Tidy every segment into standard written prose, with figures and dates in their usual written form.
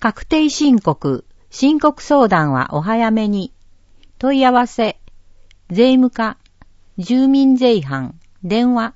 確定申告相談はお早めに。問い合わせ、税務課、住民税班、電話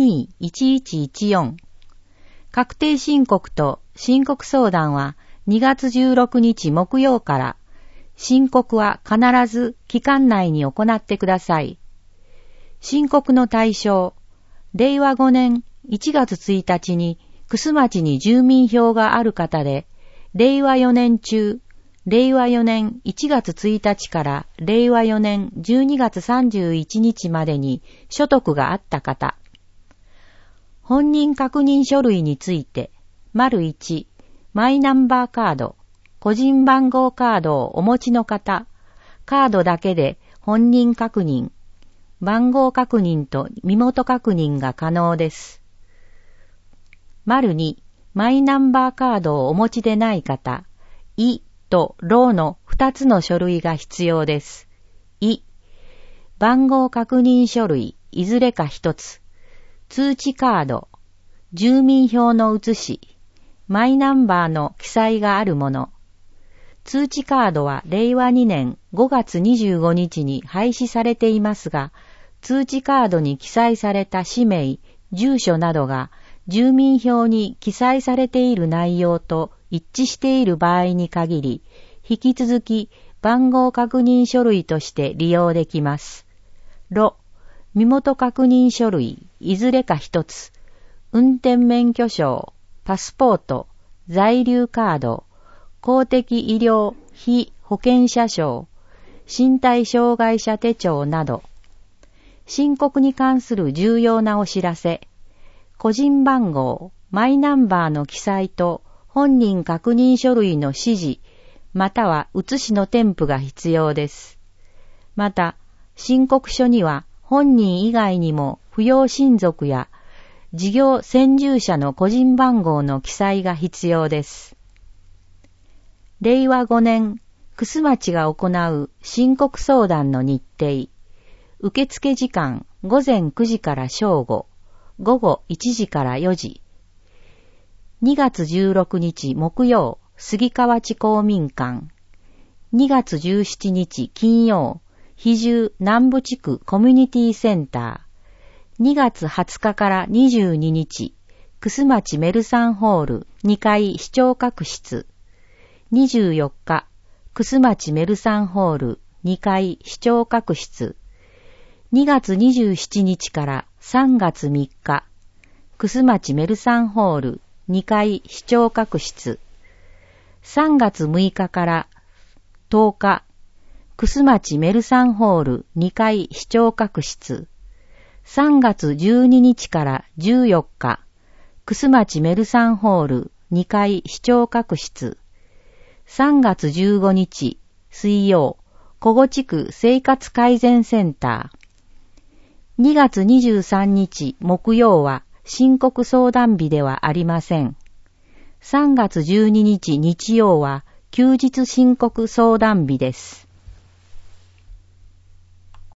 72-1114。確定申告と申告相談は2月16日木曜から、申告は必ず期間内に行ってください。申告の対象、令和5年1月1日に楠町に住民票がある方で、令和4年中、令和4年1月1日から令和4年12月31日までに所得があった方。本人確認書類について、丸1、マイナンバーカード、個人番号カードをお持ちの方、カードだけで本人確認、番号確認と身元確認が可能です。丸2、マイナンバーカードをお持ちでない方、いとろの2つの書類が必要です。い、番号確認書類いずれか1つ、通知カード、住民票の写し、マイナンバーの記載があるもの。通知カードは令和2年5月25日に廃止されていますが、通知カードに記載された氏名、住所などが住民票に記載されている内容と一致している場合に限り、引き続き番号確認書類として利用できます。身元確認書類いずれか一つ、運転免許証、パスポート、在留カード、公的医療被保険者証、身体障害者手帳など、申告に関する重要なお知らせ、個人番号、マイナンバーの記載と本人確認書類の指示、または写しの添付が必要です。また、申告書には本人以外にも扶養親族や事業先住者の個人番号の記載が必要です。令和5年、楠町が行う申告相談の日程、受付時間午前9時から正午、午後1時から4時。2月16日木曜、杉川地公民館。2月17日金曜、比重南部地区コミュニティセンター。2月20日から22日、楠町メルサンホール2階視聴覚室。24日、楠町メルサンホール2階視聴覚室。2月27日から3月3日、楠町メルサンホール2階視聴覚室。3月6日から10日、楠町メルサンホール2階視聴覚室。3月12日から14日、楠町メルサンホール2階視聴覚室。3月15日水曜、古後地区生活改善センター。2月23日木曜は申告相談日ではありません。3月12日日曜は休日申告相談日です。